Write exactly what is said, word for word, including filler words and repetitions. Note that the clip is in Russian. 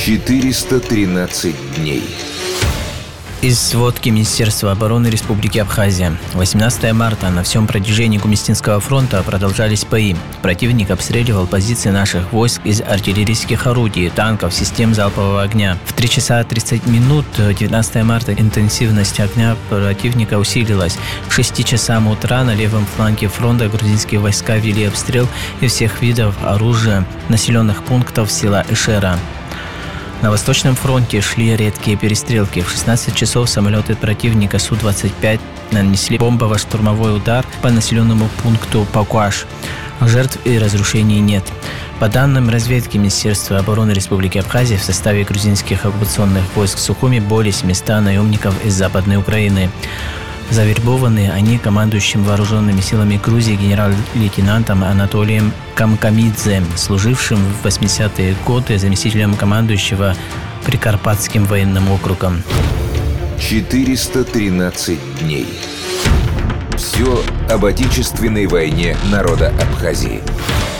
четыреста тринадцать дней. Из сводки Министерства обороны Республики Абхазия. восемнадцатого марта на всем протяжении Гумистинского фронта продолжались бои. Противник обстреливал позиции наших войск из артиллерийских орудий, танков, систем залпового огня. В три часа тридцать минут девятнадцатого марта интенсивность огня противника усилилась. К шести часам утра на левом фланге фронта грузинские войска вели обстрел из всех видов оружия населенных пунктов села Эшера. На Восточном фронте шли редкие перестрелки. В шестнадцать часов самолеты противника Су двадцать пять нанесли бомбово-штурмовой удар по населенному пункту Пакуаш. Жертв и разрушений нет. По данным разведки Министерства обороны Республики Абхазия, в составе грузинских оккупационных войск Сухуми более семисот наемников из Западной Украины. Завербованы они командующим вооруженными силами Грузии генерал-лейтенантом Анатолием Камкамидзе, служившим в восьмидесятые годы заместителем командующего Прикарпатским военным округом. четыреста тринадцать дней. Все об отечественной войне народа Абхазии.